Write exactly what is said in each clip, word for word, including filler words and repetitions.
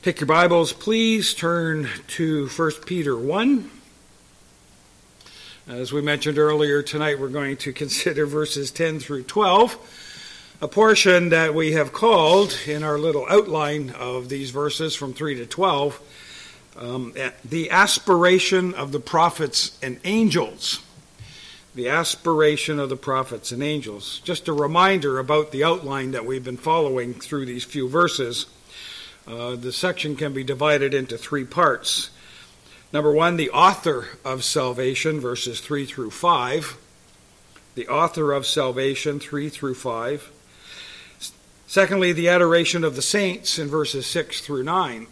Take your Bibles, please turn to First Peter one. As we mentioned earlier, tonight we're going to consider verses ten through twelve, a portion that we have called in our little outline of these verses from three to twelve, um, the aspiration of the prophets and angels. The aspiration of the prophets and angels. Just a reminder about the outline that we've been following through these few verses. Uh, the section can be divided into three parts. Number one, the author of salvation, verses three through five. The author of salvation, three through five. Secondly, the adoration of the saints in verses six through nine.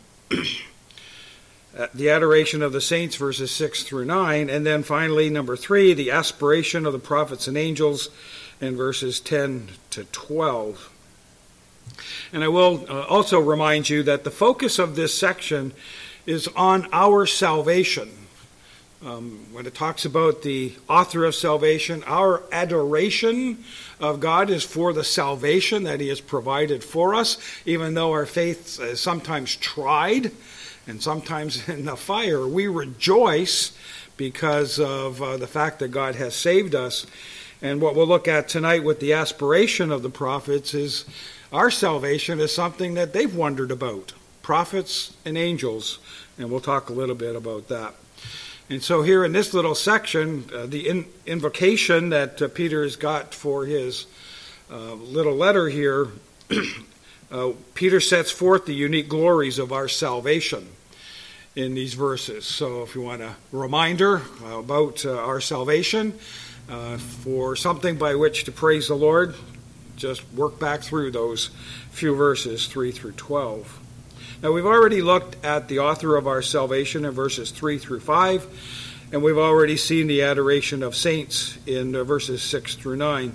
The adoration of the saints, verses six through nine. And then finally, number three, the aspiration of the prophets and angels in verses ten to twelve. And I will uh, also remind you that the focus of this section is on our salvation. Um, when it talks about the author of salvation, our adoration of God is for the salvation that He has provided for us, even though our faith is sometimes tried and sometimes in the fire. We rejoice because of uh, the fact that God has saved us. And what we'll look at tonight with the aspiration of the prophets is our salvation is something that they've wondered about, prophets and angels, and we'll talk a little bit about that. And so here in this little section, uh, the in- invocation that uh, Peter has got for his uh, little letter here, uh, Peter sets forth the unique glories of our salvation in these verses. So if you want a reminder about uh, our salvation, uh, for something by which to praise the Lord, just work back through those few verses, three through twelve. Now, we've already looked at the author of our salvation in verses three through five, and we've already seen the adoration of saints in uh, verses six through nine.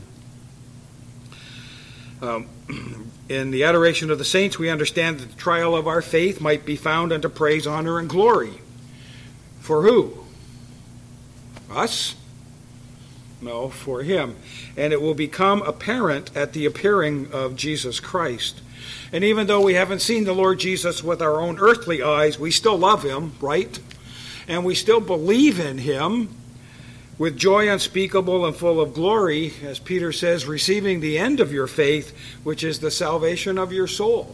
Um, in the adoration of the saints, we understand that the trial of our faith might be found unto praise, honor, and glory. For who? Us? No, for Him. And it will become apparent at the appearing of Jesus Christ. And even though we haven't seen the Lord Jesus with our own earthly eyes, we still love Him, right? And we still believe in Him with joy unspeakable and full of glory, as Peter says, receiving the end of your faith, which is the salvation of your soul.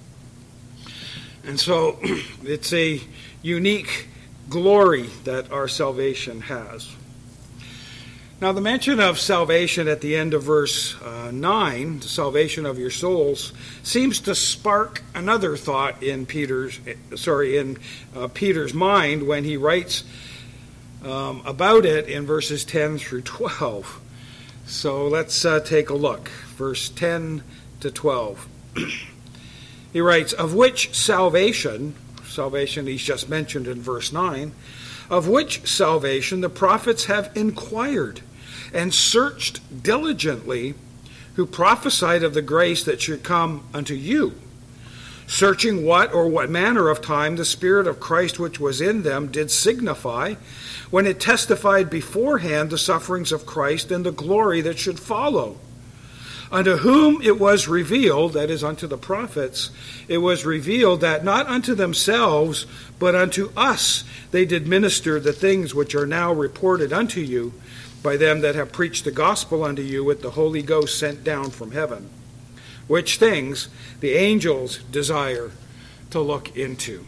And so it's a unique glory that our salvation has. Now, the mention of salvation at the end of verse uh, nine, the salvation of your souls, seems to spark another thought in Peter's, sorry, in uh, Peter's mind when he writes um, about it in verses ten through twelve. So let's uh, take a look. Verse ten to twelve. He writes, "Of which salvation," salvation he's just mentioned in verse nine, "of which salvation the prophets have inquired and searched diligently, who prophesied of the grace that should come unto you, searching what or what manner of time the Spirit of Christ which was in them did signify, when it testified beforehand the sufferings of Christ and the glory that should follow. Unto whom it was revealed," that is, unto the prophets, "it was revealed that not unto themselves, but unto us they did minister the things which are now reported unto you, by them that have preached the gospel unto you with the Holy Ghost sent down from heaven, which things the angels desire to look into."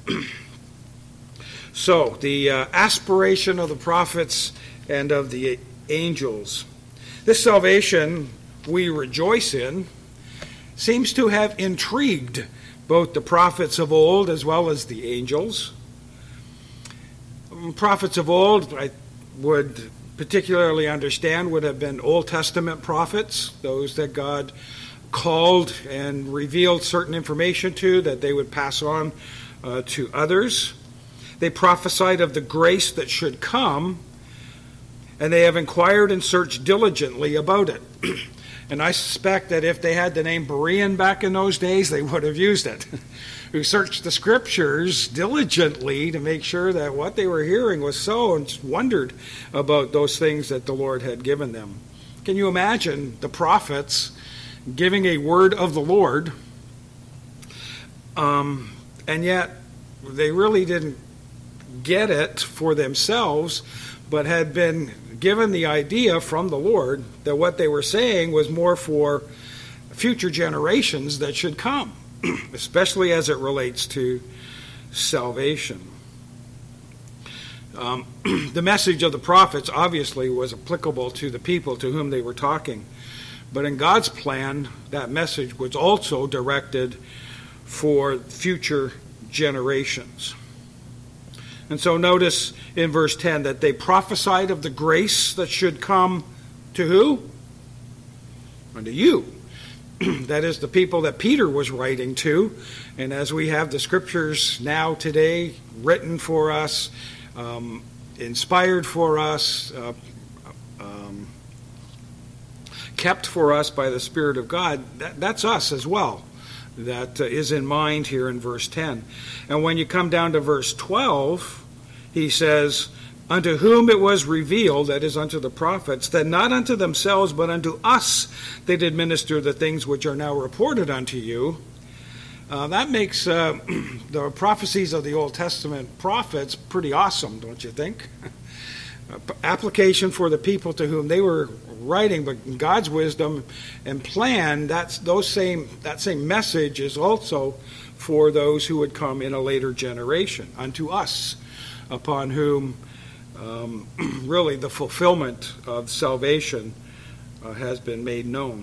So, the uh, aspiration of the prophets and of the angels. This salvation we rejoice in seems to have intrigued both the prophets of old as well as the angels. Prophets of old, I would particularly understand, would have been Old Testament prophets, those that God called and revealed certain information to that they would pass on uh, to others. They prophesied of the grace that should come, and they have inquired and searched diligently about it. And I suspect that if they had the name Berean back in those days, they would have used it. Who searched the scriptures diligently to make sure that what they were hearing was so, and just wondered about those things that the Lord had given them. Can you imagine the prophets giving a word of the Lord um, and yet they really didn't get it for themselves, but had been given the idea from the Lord that what they were saying was more for future generations that should come, especially as it relates to salvation. Um, the message of the prophets obviously was applicable to the people to whom they were talking, but in God's plan, that message was also directed for future generations. And so notice in verse ten that they prophesied of the grace that should come to who? Unto you. That is the people that Peter was writing to. And as we have the scriptures now today written for us, um, inspired for us, uh, um, kept for us by the Spirit of God, that, that's us as well. That uh, is in mind here in verse ten. And when you come down to verse twelve, he says, unto whom it was revealed, that is, unto the prophets, that not unto themselves, but unto us they did minister the things which are now reported unto you. Uh, that makes uh, the prophecies of the Old Testament prophets pretty awesome, don't you think? Application for the people to whom they were writing, but in God's wisdom and plan, that's those same that same message is also for those who would come in a later generation, unto us, upon whom um, really the fulfillment of salvation uh, has been made known.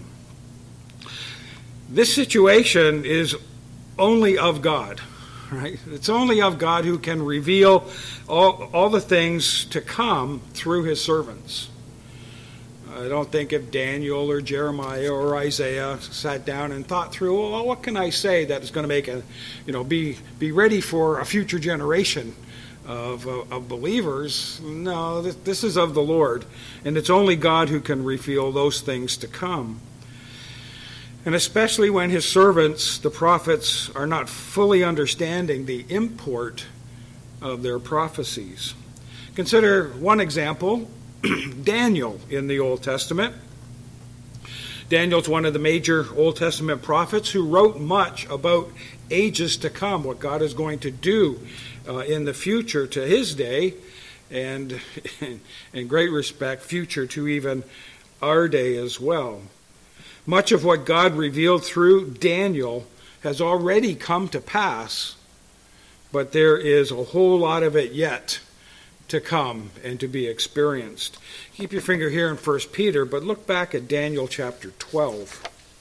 This situation is only of God, right? It's only of God who can reveal all, all the things to come through his servants. I don't think if Daniel or Jeremiah or Isaiah sat down and thought through, well, what can I say that is going to make a, you know, be be ready for a future generation of, uh, of believers. No, this, this is of the Lord, and it's only God who can reveal those things to come. And especially when his servants, the prophets, are not fully understanding the import of their prophecies. Consider one example, Daniel in the Old Testament. Daniel's one of the major Old Testament prophets who wrote much about ages to come, what God is going to do uh, in the future to his day, and in great respect, future to even our day as well. Much of what God revealed through Daniel has already come to pass, but there is a whole lot of it yet to come and to be experienced. Keep your finger here in First Peter, but look back at Daniel chapter twelve.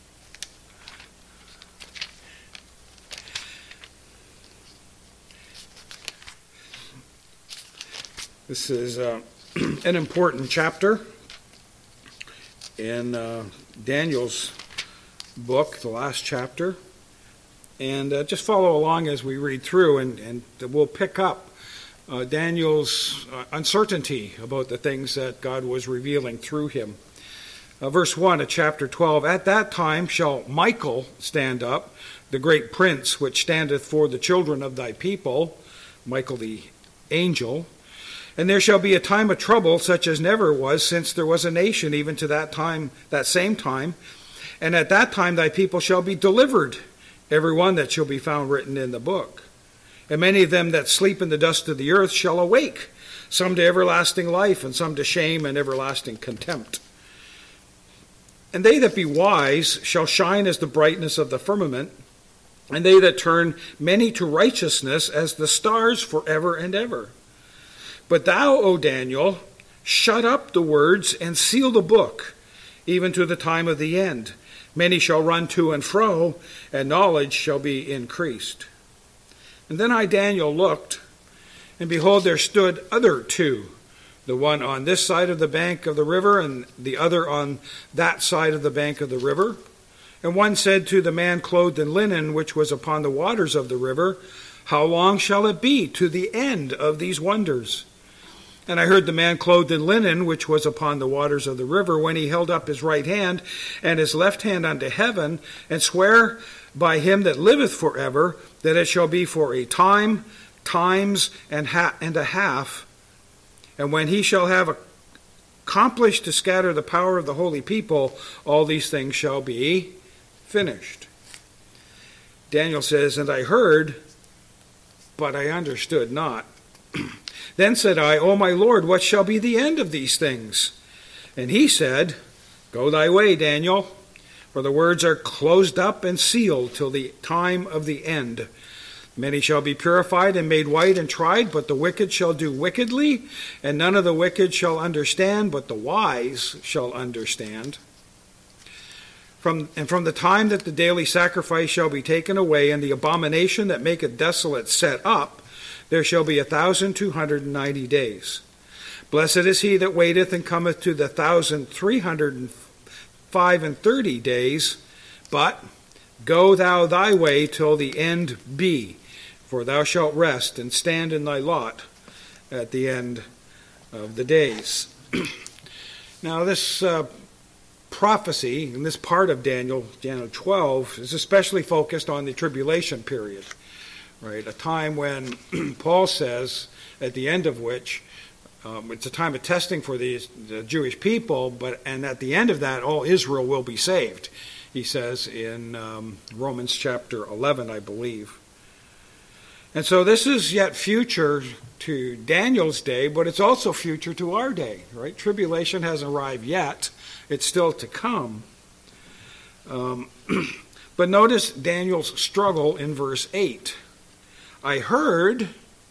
This is uh, an important chapter in uh, Daniel's book, the last chapter. And uh, just follow along as we read through, and, and we'll pick up uh, Daniel's uh, uncertainty about the things that God was revealing through him. Uh, verse one of chapter twelve, at that time shall Michael stand up, the great prince which standeth for the children of thy people, Michael the angel. And there shall be a time of trouble such as never was since there was a nation, even to that time, that same time. And at that time thy people shall be delivered, every one that shall be found written in the book. And many of them that sleep in the dust of the earth shall awake, some to everlasting life, and some to shame and everlasting contempt. And they that be wise shall shine as the brightness of the firmament, and they that turn many to righteousness as the stars forever and ever. But thou, O Daniel, shut up the words and seal the book, even to the time of the end. Many shall run to and fro, and knowledge shall be increased. And then I, Daniel, looked, and behold, there stood other two, the one on this side of the bank of the river, and the other on that side of the bank of the river. And one said to the man clothed in linen, which was upon the waters of the river, how long shall it be to the end of these wonders? And I heard the man clothed in linen, which was upon the waters of the river, when he held up his right hand and his left hand unto heaven, and swear by him that liveth forever, that it shall be for a time, times, and, ha- and a half. And when he shall have accomplished to scatter the power of the holy people, all these things shall be finished. Daniel says, and I heard but I understood not. Then said I, O my Lord, what shall be the end of these things? And he said, Go thy way, Daniel, for the words are closed up and sealed till the time of the end. Many shall be purified and made white and tried, but the wicked shall do wickedly, and none of the wicked shall understand, but the wise shall understand. From, and from the time that the daily sacrifice shall be taken away, and the abomination that maketh desolate set up, there shall be a thousand two hundred and ninety days. Blessed is he that waiteth and cometh to the thousand three hundred and five and thirty days. But go thou thy way till the end be, for thou shalt rest and stand in thy lot at the end of the days. Now this uh, prophecy, in this part of Daniel, Daniel twelve, is especially focused on the tribulation period. Right, a time when Paul says, at the end of which, um, it's a time of testing for the, the Jewish people, but and at the end of that, all Israel will be saved. He says in um, Romans chapter eleven, I believe. And so this is yet future to Daniel's day, but it's also future to our day. Right, tribulation hasn't arrived yet; it's still to come. Um, but notice Daniel's struggle in verse eight. I heard,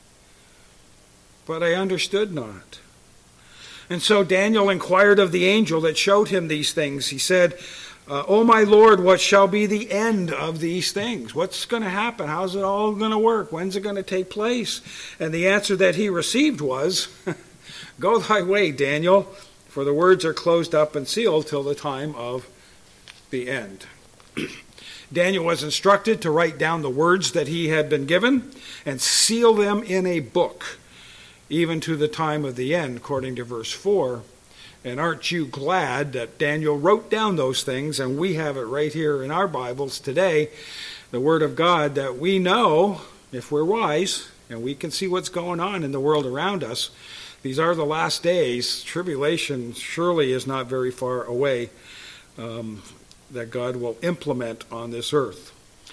but I understood not. And so Daniel inquired of the angel that showed him these things. He said, uh, O my Lord, what shall be the end of these things? What's going to happen? How's it all going to work? When's it going to take place? And the answer that he received was, Go thy way, Daniel, for the words are closed up and sealed till the time of the end. Daniel was instructed to write down the words that he had been given and seal them in a book, even to the time of the end, according to verse four. And aren't you glad that Daniel wrote down those things, and we have it right here in our Bibles today, the Word of God, that we know, if we're wise, and we can see what's going on in the world around us, these are the last days. Tribulation surely is not very far away. Um, that God will implement on this earth.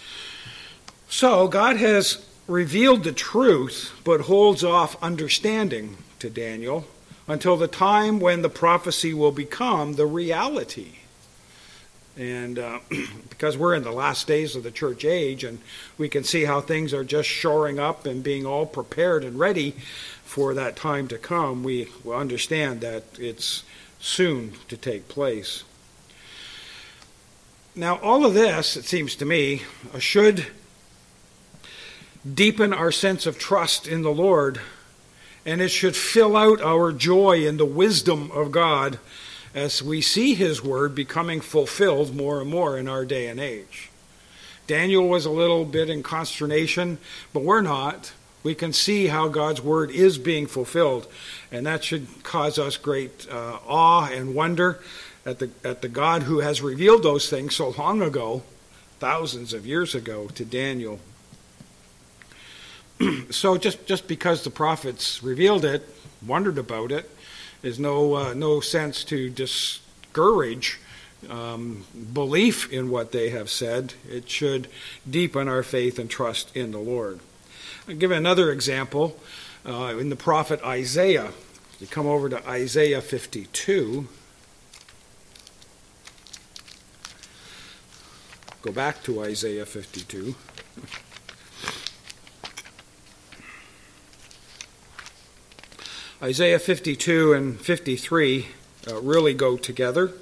So God has revealed the truth, but holds off understanding to Daniel until the time when the prophecy will become the reality. And uh, because we're in the last days of the church age, and we can see how things are just shoring up and being all prepared and ready for that time to come, we will understand that it's soon to take place. Now, all of this, it seems to me, should deepen our sense of trust in the Lord, and it should fill out our joy in the wisdom of God as we see His Word becoming fulfilled more and more in our day and age. Daniel was a little bit in consternation, but we're not. We can see how God's Word is being fulfilled, and that should cause us great uh, awe and wonder at the at the God who has revealed those things so long ago, thousands of years ago, to Daniel. So just, just because the prophets revealed it, wondered about it, is no uh, no sense to discourage um, belief in what they have said. It should deepen our faith and trust in the Lord. I'll give another example uh, in the prophet Isaiah. You come over to Isaiah fifty-two. Go back to Isaiah fifty-two. Isaiah fifty-two and fifty-three uh, really go together.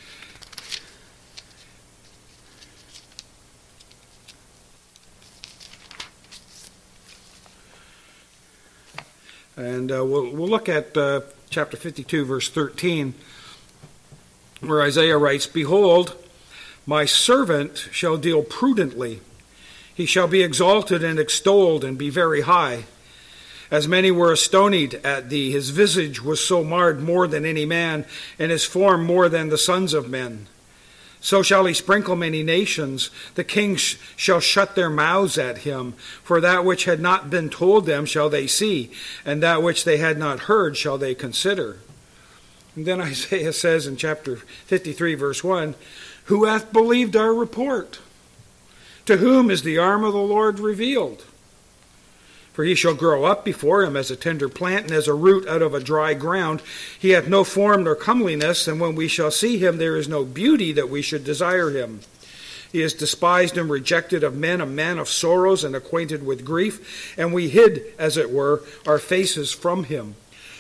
And uh, we'll, we'll look at uh, chapter fifty-two, verse thirteen, where Isaiah writes, Behold, my servant shall deal prudently. He shall be exalted and extolled and be very high. As many were astonied at thee, his visage was so marred more than any man, and his form more than the sons of men. So shall he sprinkle many nations. The kings shall shut their mouths at him. For that which had not been told them shall they see, and that which they had not heard shall they consider. And then Isaiah says in chapter fifty-three, verse one, Who hath believed our report? To whom is the arm of the Lord revealed? For he shall grow up before him as a tender plant, and as a root out of a dry ground. He hath no form nor comeliness, and when we shall see him, there is no beauty that we should desire him. He is despised and rejected of men, a man of sorrows and acquainted with grief, and we hid, as it were, our faces from him.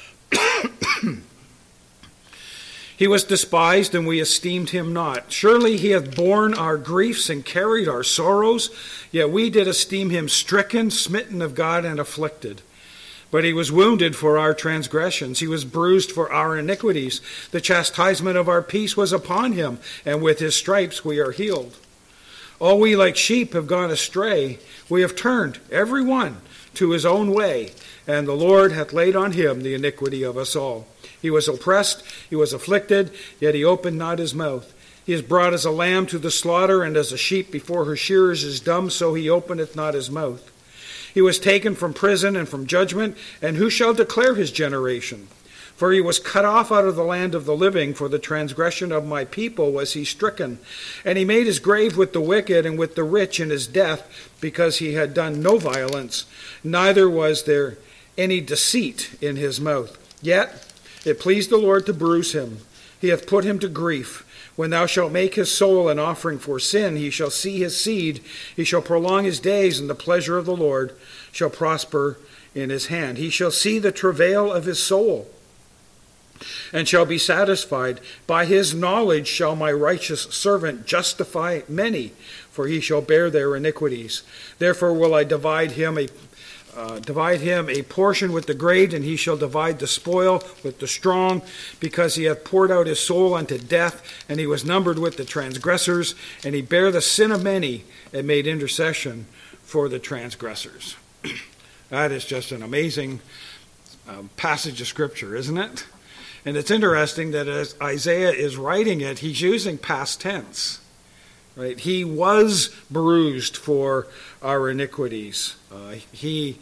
He was despised, and we esteemed him not. Surely he hath borne our griefs and carried our sorrows, yet we did esteem him stricken, smitten of God, and afflicted. But he was wounded for our transgressions, he was bruised for our iniquities. The chastisement of our peace was upon him, and with his stripes we are healed. All we like sheep have gone astray. We have turned, every one, to his own way, and the Lord hath laid on him the iniquity of us all. He was oppressed, he was afflicted, yet he opened not his mouth. He is brought as a lamb to the slaughter, and as a sheep before her shearers is dumb, so he openeth not his mouth. He was taken from prison and from judgment, and who shall declare his generation? For he was cut off out of the land of the living, for the transgression of my people was he stricken. And he made his grave with the wicked and with the rich in his death, because he had done no violence, neither was there any deceit in his mouth. Yet it pleased the Lord to bruise him. He hath put him to grief. When thou shalt make his soul an offering for sin, he shall see his seed. He shall prolong his days, and the pleasure of the Lord shall prosper in his hand. He shall see the travail of his soul, and shall be satisfied. By his knowledge shall my righteous servant justify many, for he shall bear their iniquities. Therefore will I divide him a Uh, divide him a portion with the great, and he shall divide the spoil with the strong, because he hath poured out his soul unto death, and he was numbered with the transgressors, and he bare the sin of many, and made intercession for the transgressors. That is just an amazing um, passage of Scripture, isn't it? And it's interesting that as Isaiah is writing it, he's using past tense. Right? He was bruised for our iniquities. Uh, he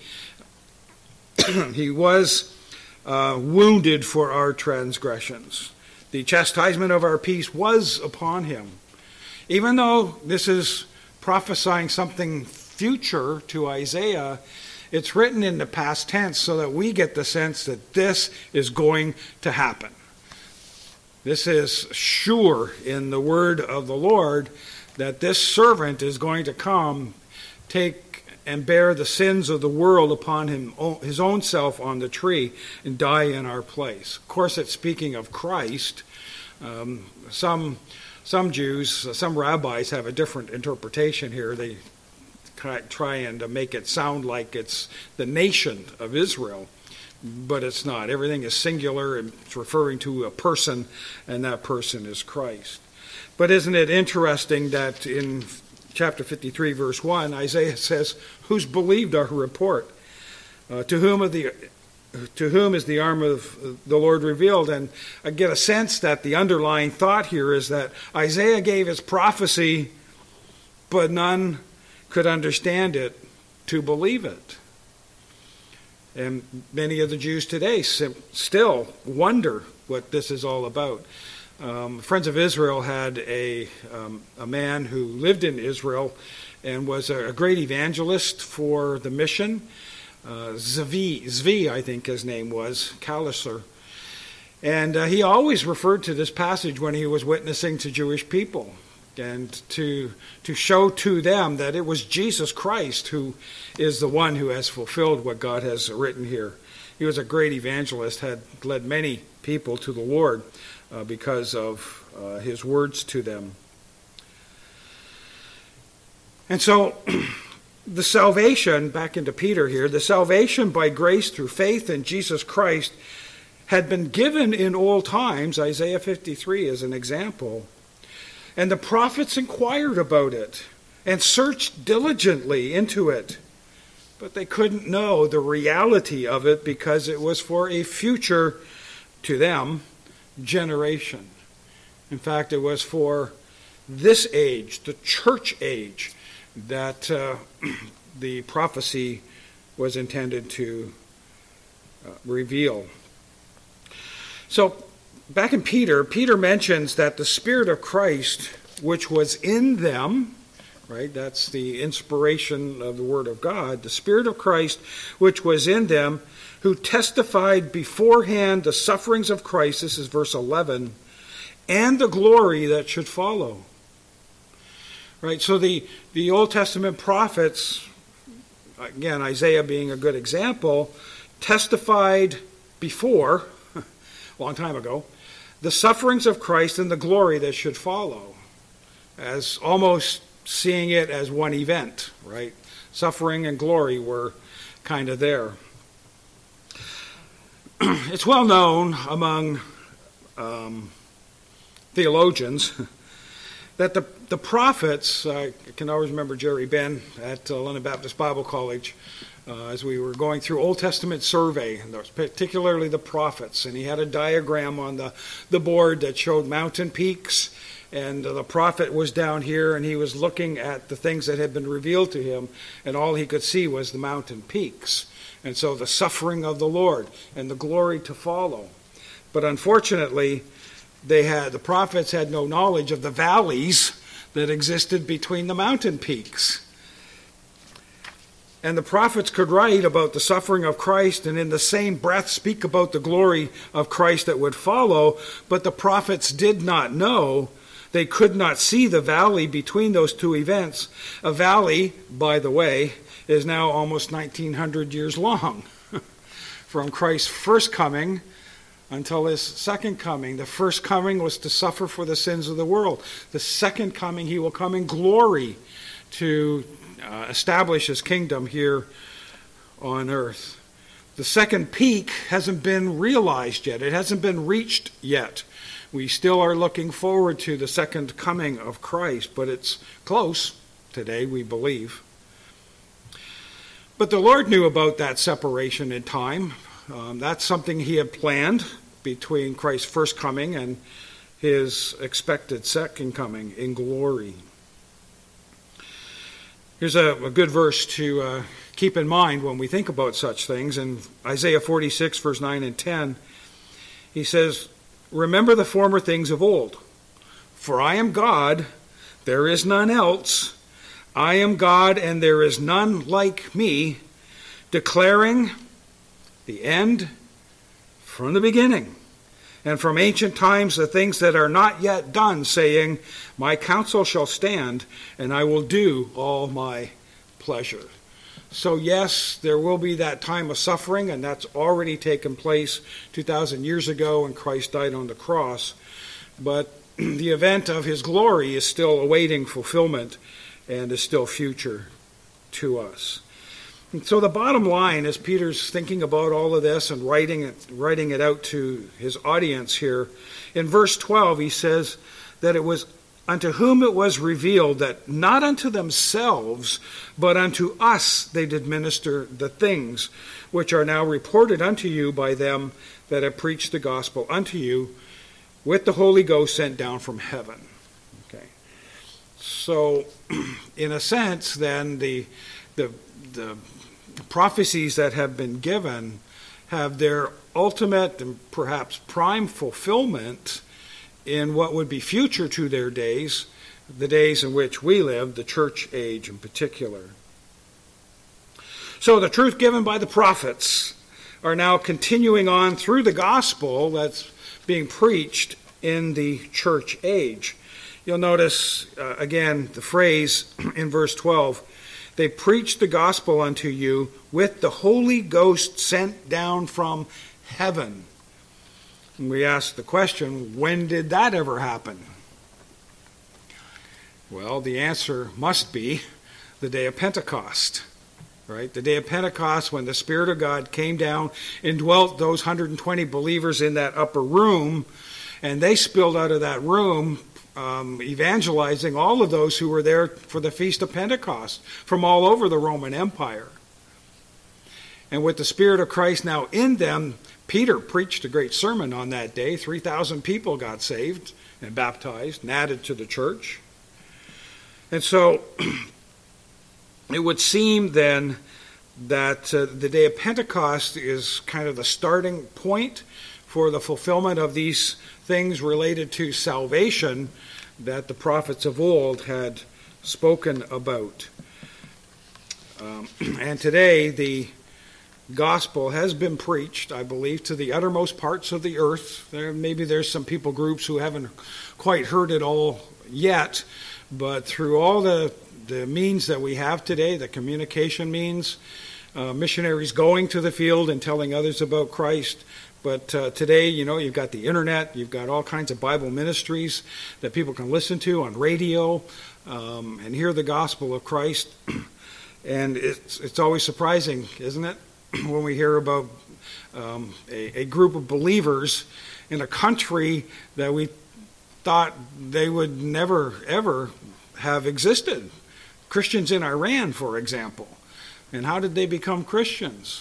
he was uh, wounded for our transgressions. The chastisement of our peace was upon him. Even though this is prophesying something future to Isaiah, it's written in the past tense so that we get the sense that this is going to happen. This is sure in the word of the Lord that this servant is going to come, take and bear the sins of the world upon him, his own self on the tree, and die in our place. Of course, it's speaking of Christ. Um, some some Jews, some rabbis have a different interpretation here. They try and make it sound like it's the nation of Israel, but it's not. Everything is singular, and it's referring to a person, and that person is Christ. But isn't it interesting that in chapter fifty-three, verse one, Isaiah says, "Who's believed our report? Uh, to whom of the to whom is the arm of the Lord revealed?" And I get a sense that the underlying thought here is that Isaiah gave his prophecy, but none could understand it to believe it. And many of the Jews today still wonder what this is all about. Um, Friends of Israel had a um, a man who lived in Israel and was a, a great evangelist for the mission. Uh, Zvi, Zvi, I think his name was, Kalisser. And uh, he always referred to this passage when he was witnessing to Jewish people, and to to show to them that it was Jesus Christ who is the one who has fulfilled what God has written here. He was a great evangelist, had led many people to the Lord uh, because of uh, his words to them. And so the salvation, back into Peter here, the salvation by grace through faith in Jesus Christ had been given in old times. Isaiah fifty-three is an example. And the prophets inquired about it and searched diligently into it. But they couldn't know the reality of it because it was for a future, to them, generation. In fact, it was for this age, the church age, that uh, the prophecy was intended to uh, reveal. So, back in Peter, Peter mentions that the Spirit of Christ, which was in them, right? That's the inspiration of the Word of God. The Spirit of Christ, which was in them, who testified beforehand the sufferings of Christ, this is verse eleven, and the glory that should follow. Right, so the, the Old Testament prophets, again, Isaiah being a good example, testified before, a long time ago, the sufferings of Christ and the glory that should follow, as almost seeing it as one event, right? Suffering and glory were kind of there. It's well known among um, theologians that the, the prophets, I can always remember Jerry Ben at uh, London Baptist Bible College, uh, as we were going through Old Testament survey, and there was particularly the prophets, and he had a diagram on the, the board that showed mountain peaks, and uh, the prophet was down here, and he was looking at the things that had been revealed to him, and all he could see was the mountain peaks. And so the suffering of the Lord and the glory to follow. But unfortunately, they had the prophets had no knowledge of the valleys that existed between the mountain peaks. And the prophets could write about the suffering of Christ and in the same breath speak about the glory of Christ that would follow, but the prophets did not know. They could not see the valley between those two events. A valley, by the way, is now almost nineteen hundred years long. From Christ's first coming until his second coming. The first coming was to suffer for the sins of the world. The second coming, he will come in glory to uh, establish his kingdom here on earth. The second peak hasn't been realized yet. It hasn't been reached yet. We still are looking forward to the second coming of Christ, but it's close today, we believe. But the Lord knew about that separation in time. Um, that's something he had planned between Christ's first coming and his expected second coming in glory. Here's a, a good verse to uh, keep in mind when we think about such things. In Isaiah forty-six, verse nine and ten, he says, "Remember the former things of old. For I am God, there is none else. I am God, and there is none like me, declaring the end from the beginning, and from ancient times the things that are not yet done, saying, my counsel shall stand, and I will do all my pleasure." So yes, there will be that time of suffering, and that's already taken place two thousand years ago when Christ died on the cross. But the event of his glory is still awaiting fulfillment and is still future to us. And so the bottom line, as Peter's thinking about all of this and writing it, writing it out to his audience here, in verse twelve he says that it was unto whom it was revealed that not unto themselves, but unto us they did minister the things which are now reported unto you by them that have preached the gospel unto you with the Holy Ghost sent down from heaven. Okay. So, in a sense, then, the, the, the prophecies that have been given have their ultimate and perhaps prime fulfillment in what would be future to their days, the days in which we live, the church age in particular. So the truth given by the prophets are now continuing on through the gospel that's being preached in the church age. You'll notice, uh, again, the phrase in verse twelve, they preached the gospel unto you with the Holy Ghost sent down from heaven. And we ask the question, when did that ever happen? Well, the answer must be the day of Pentecost, right? The day of Pentecost, when the Spirit of God came down and dwelt those one hundred twenty believers in that upper room, and they spilled out of that room um, evangelizing all of those who were there for the Feast of Pentecost from all over the Roman Empire. And with the Spirit of Christ now in them, Peter preached a great sermon on that day. three thousand people got saved and baptized and added to the church. And so it would seem then that uh, the day of Pentecost is kind of the starting point for the fulfillment of these things related to salvation that the prophets of old had spoken about. Um, and today the gospel has been preached, I believe, to the uttermost parts of the earth. There, maybe there's some people groups who haven't quite heard it all yet, but through all the, the means that we have today, the communication means, uh, missionaries going to the field and telling others about Christ. But uh, today, you know, you've got the internet, you've got all kinds of Bible ministries that people can listen to on radio um, and hear the gospel of Christ. And it's it's always surprising, isn't it, when we hear about um, a, a group of believers in a country that we thought they would never, ever have existed. Christians in Iran, for example. And how did they become Christians?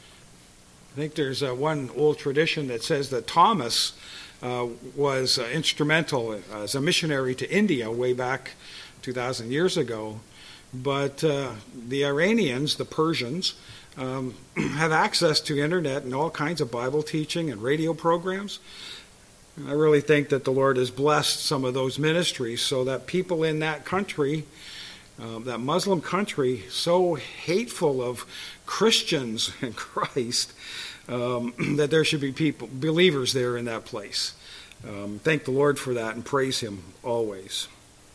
I think there's uh, one old tradition that says that Thomas uh, was uh, instrumental as a missionary to India way back two thousand years ago. But uh, the Iranians, the Persians, um, have access to internet and all kinds of Bible teaching and radio programs. And I really think that the Lord has blessed some of those ministries so that people in that country, uh, that Muslim country, so hateful of Christians and Christ, um, that there should be people, believers there in that place. Um, thank the Lord for that and praise Him always.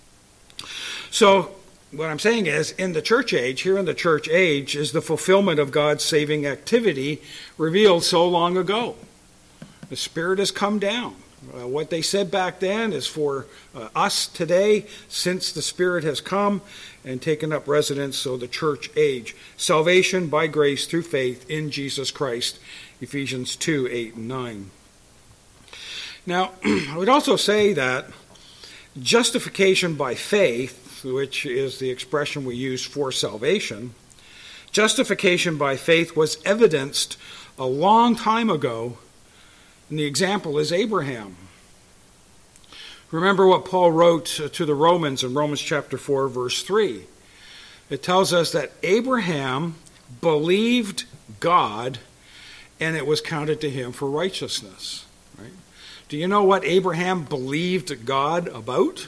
So, what I'm saying is, in the church age, here in the church age, is the fulfillment of God's saving activity revealed so long ago. The Spirit has come down. Uh, what they said back then is for uh, us today, since the Spirit has come and taken up residence, so the church age. Salvation by grace through faith in Jesus Christ, Ephesians two, eight, and nine. Now, I would also say that justification by faith, which is the expression we use for salvation, justification by faith was evidenced a long time ago, and the example is Abraham. Remember what Paul wrote to the Romans in Romans chapter four, verse three. It tells us that Abraham believed God, and it was counted to him for righteousness. Right? Do you know what Abraham believed God about?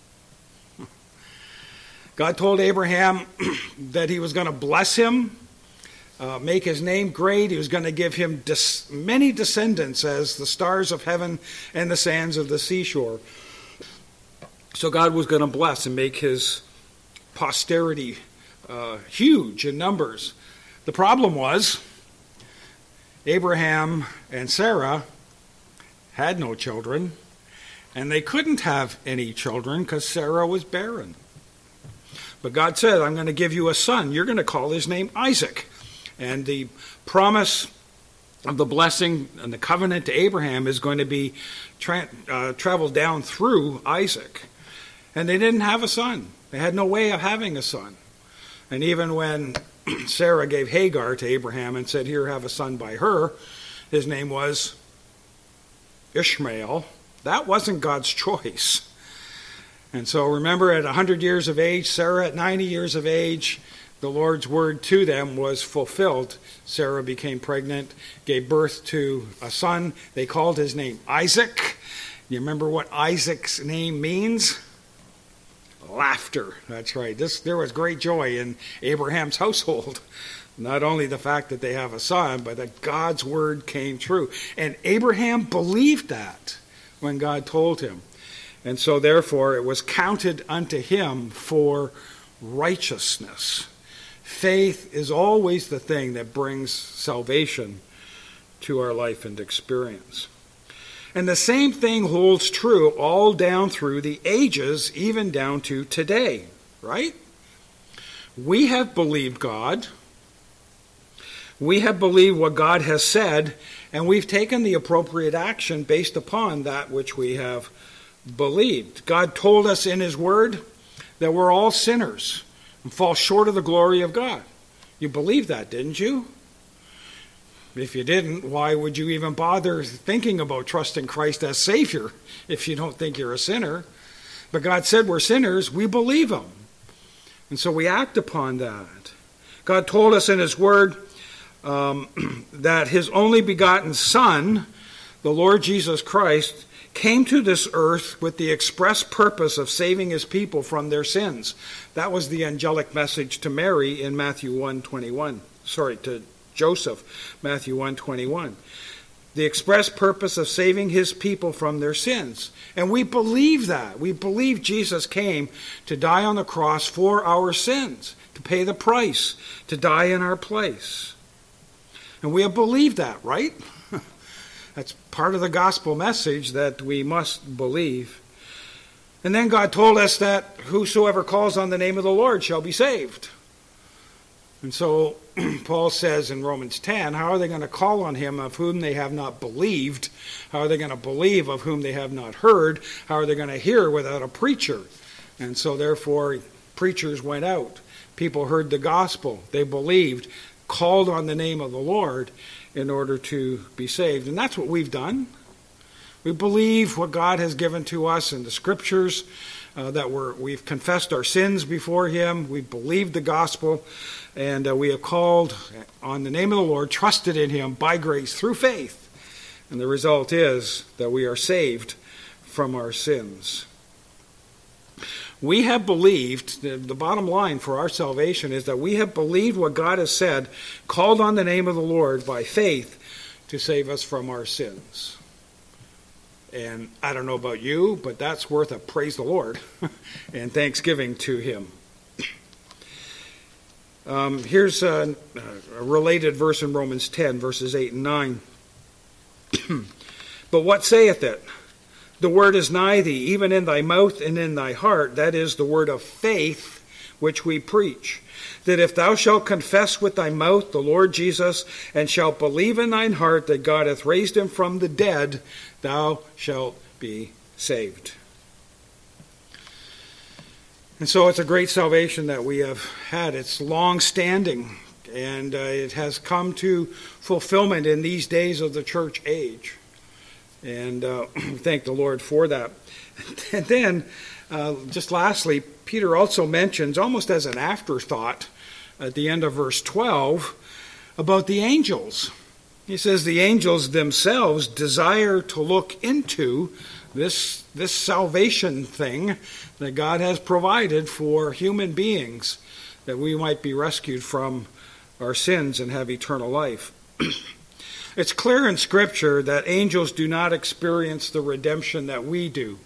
God told Abraham that he was going to bless him, uh, make his name great. He was going to give him dis- many descendants as the stars of heaven and the sands of the seashore. So God was going to bless and make his posterity uh, huge in numbers. The problem was Abraham and Sarah had no children, and they couldn't have any children because Sarah was barren. But God said, I'm going to give you a son. You're going to call his name Isaac. And the promise of the blessing and the covenant to Abraham is going to be tra- uh, traveled down through Isaac. And they didn't have a son. They had no way of having a son. And even when Sarah gave Hagar to Abraham and said, here, have a son by her, his name was Ishmael. That wasn't God's choice. And so remember, at one hundred years of age, Sarah at ninety years of age, the Lord's word to them was fulfilled. Sarah became pregnant, gave birth to a son. They called his name Isaac. You remember what Isaac's name means? Laughter. That's right. This, there was great joy in Abraham's household. Not only the fact that they have a son, but that God's word came true. And Abraham believed that when God told him. And so, therefore, it was counted unto him for righteousness. Faith is always the thing that brings salvation to our life and experience. And the same thing holds true all down through the ages, even down to today, right? We have believed God. We have believed what God has said, and we've taken the appropriate action based upon that which we have believed. God told us in his word that we're all sinners and fall short of the glory of God. You believed that, didn't you? If you didn't, why would you even bother thinking about trusting Christ as Savior if you don't think you're a sinner? But God said we're sinners, we believe him. And so we act upon that. God told us in his word um, that his only begotten Son, the Lord Jesus Christ, came to this earth with the express purpose of saving his people from their sins. That was the angelic message to Mary in Matthew one twenty-one. Sorry, to Joseph, Matthew one twenty-one. The express purpose of saving his people from their sins. And we believe that. We believe Jesus came to die on the cross for our sins, to pay the price, to die in our place. And we have believed that, right? That's part of the gospel message that we must believe. And then God told us that whosoever calls on the name of the Lord shall be saved. And so Paul says in Romans ten, how are they going to call on him of whom they have not believed? How are they going to believe of whom they have not heard? How are they going to hear without a preacher? And so therefore preachers went out. People heard the gospel. They believed, called on the name of the Lord in order to be saved. And that's what we've done. We believe what God has given to us in the scriptures, uh, that we're, we've confessed our sins before him. We've believed the gospel, and uh, we have called on the name of the Lord, trusted in him by grace through faith. And the result is that we are saved from our sins. We have believed, the, the bottom line for our salvation is that we have believed what God has said, called on the name of the Lord by faith to save us from our sins. And I don't know about you, but that's worth a praise the Lord and thanksgiving to him. Um, here's a, a related verse in Romans ten, verses eight and nine. But what saith it? The word is nigh thee, even in thy mouth and in thy heart. That is the word of faith which we preach. That if thou shalt confess with thy mouth the Lord Jesus, and shalt believe in thine heart that God hath raised him from the dead, thou shalt be saved. And so it's a great salvation that we have had. It's long-standing, and uh, it has come to fulfillment in these days of the church age. And uh, thank the Lord for that. And then, uh, just lastly, Peter also mentions, almost as an afterthought, at the end of verse twelve, about the angels. He says the angels themselves desire to look into this, this salvation thing that God has provided for human beings, that we might be rescued from our sins and have eternal life. It's clear in Scripture that angels do not experience the redemption that we do.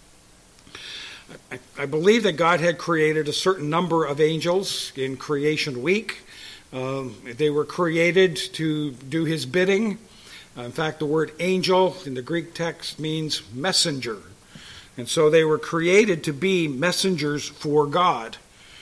I, I believe that God had created a certain number of angels in creation week. Um, they were created to do his bidding. Uh, in fact, the word angel in the Greek text means messenger. And so they were created to be messengers for God.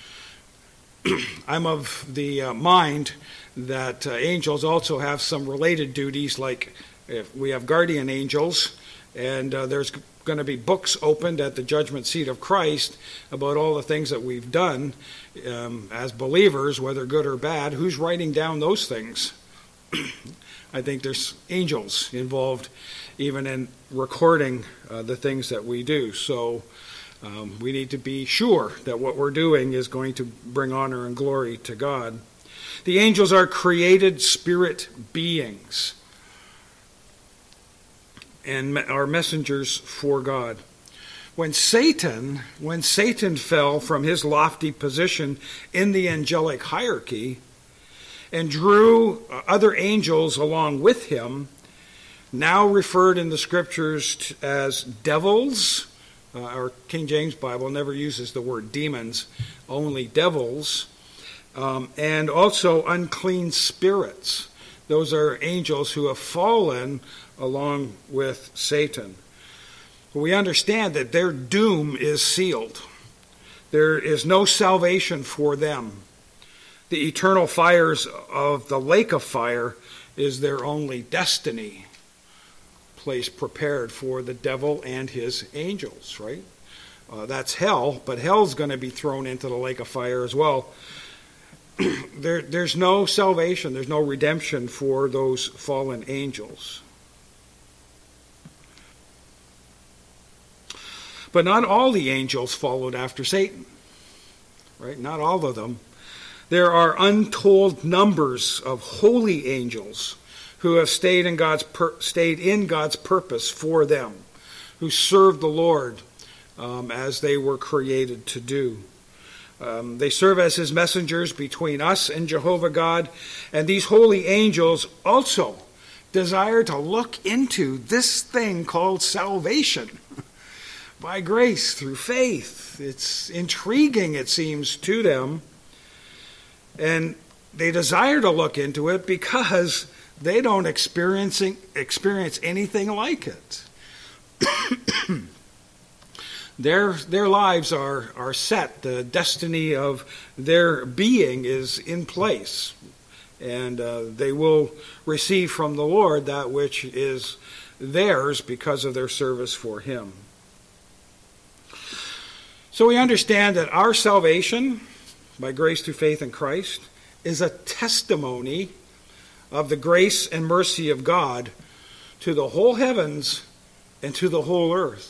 I'm of the uh, mind that uh, angels also have some related duties, like if we have guardian angels, and uh, there's going to be books opened at the judgment seat of Christ about all the things that we've done um, as believers, whether good or bad. Who's writing down those things? I think there's angels involved even in recording uh, the things that we do. So um, we need to be sure that what we're doing is going to bring honor and glory to God. The angels are created spirit beings and are messengers for God. When Satan, when Satan fell from his lofty position in the angelic hierarchy and drew other angels along with him, now referred in the scriptures as devils, uh, our King James Bible never uses the word demons, only devils, um, and also unclean spirits. Those are angels who have fallen along with Satan. We understand that their doom is sealed. There is no salvation for them. The eternal fires of the lake of fire is their only destiny, place prepared for the devil and his angels, right? Uh, that's hell, but hell's going to be thrown into the lake of fire as well. there, there's no salvation, there's no redemption for those fallen angels. But not all the angels followed after Satan, right? Not all of them. There are untold numbers of holy angels who have stayed in God's pur- stayed in God's purpose for them, who serve the Lord um, as they were created to do. Um, they serve as his messengers between us and Jehovah God, and these holy angels also desire to look into this thing called salvation by grace through faith. It's intriguing, it seems, to them, and they desire to look into it because they don't experience, experience anything like it. Their their lives are, are set. The destiny of their being is in place. And uh, they will receive from the Lord that which is theirs because of their service for him. So we understand that our salvation, by grace through faith in Christ, is a testimony of the grace and mercy of God to the whole heavens and to the whole earth.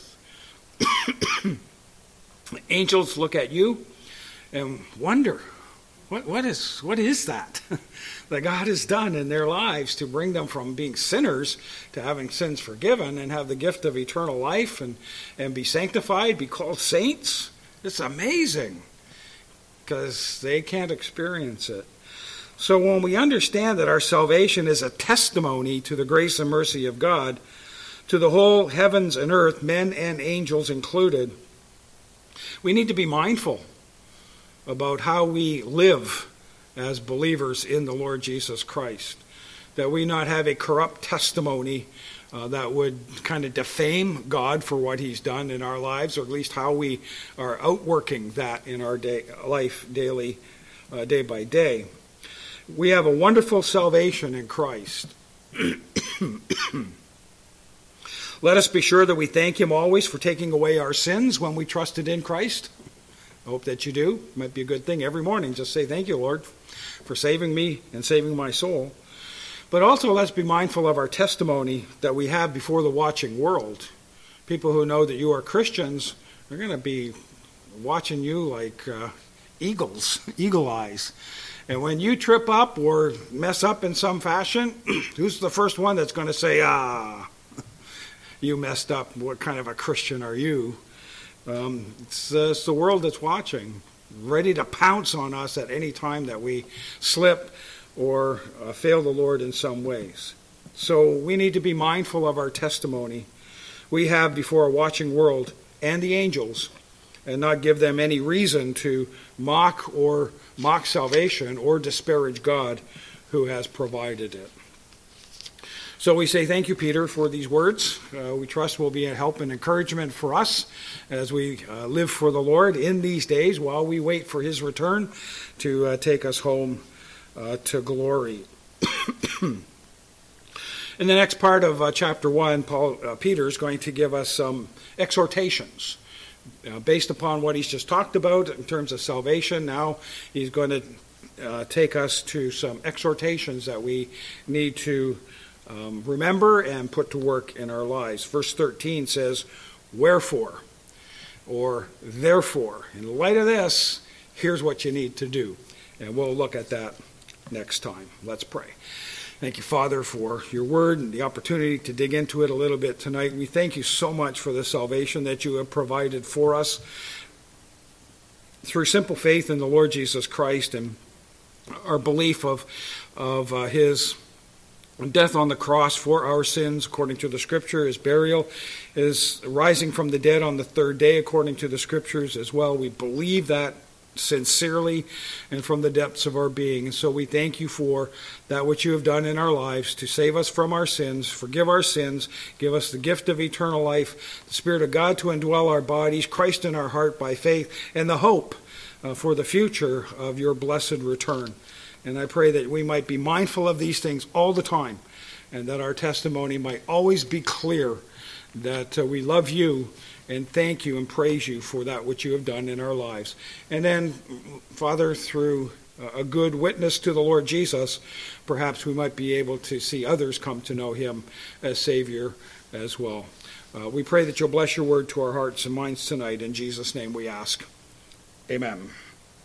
Angels look at you and wonder, what what is what is that that God has done in their lives to bring them from being sinners to having sins forgiven and have the gift of eternal life and, and be sanctified, be called saints? It's amazing because they can't experience it. So when we understand that our salvation is a testimony to the grace and mercy of God, to the whole heavens and earth, men and angels included, we need to be mindful about how we live as believers in the Lord Jesus Christ, that we not have a corrupt testimony uh, that would kind of defame God for what he's done in our lives, or at least how we are outworking that in our day, life daily, uh, day by day. We have a wonderful salvation in Christ. Let us be sure that we thank him always for taking away our sins when we trusted in Christ. I hope that you do. It might be a good thing every morning. Just say, thank you, Lord, for saving me and saving my soul. But also let's be mindful of our testimony that we have before the watching world. People who know that you are Christians are going to be watching you like uh, eagles, eagle eyes. And when you trip up or mess up in some fashion, who's the first one that's going to say, ah, you messed up, what kind of a Christian are you? Um, it's, uh, it's the world that's watching, ready to pounce on us at any time that we slip or uh, fail the Lord in some ways. So we need to be mindful of our testimony we have before a watching world and the angels, and not give them any reason to mock or mock salvation or disparage God who has provided it. So we say thank you, Peter, for these words. Uh, we trust will be a help and encouragement for us as we uh, live for the Lord in these days while we wait for his return to uh, take us home uh, to glory. In the next part of uh, chapter one, Paul uh, Peter is going to give us some exhortations uh, based upon what he's just talked about in terms of salvation. Now he's going to uh, take us to some exhortations that we need to Um, remember and put to work in our lives. Verse thirteen says, wherefore, or therefore. In light of this, here's what you need to do. And we'll look at that next time. Let's pray. Thank you, Father, for your word and the opportunity to dig into it a little bit tonight. We thank you so much for the salvation that you have provided for us through simple faith in the Lord Jesus Christ and our belief of, of uh, his death on the cross for our sins, according to the Scripture, his burial, his rising from the dead on the third day, according to the Scriptures as well. We believe that sincerely and from the depths of our being. And so we thank you for that which you have done in our lives to save us from our sins, forgive our sins, give us the gift of eternal life, the Spirit of God to indwell our bodies, Christ in our heart by faith, and the hope uh, for the future of your blessed return. And I pray that we might be mindful of these things all the time, and that our testimony might always be clear that uh, we love you and thank you and praise you for that which you have done in our lives. And then, Father, through a good witness to the Lord Jesus, perhaps we might be able to see others come to know him as Savior as well. Uh, we pray that you'll bless your word to our hearts and minds tonight. In Jesus' name we ask. Amen.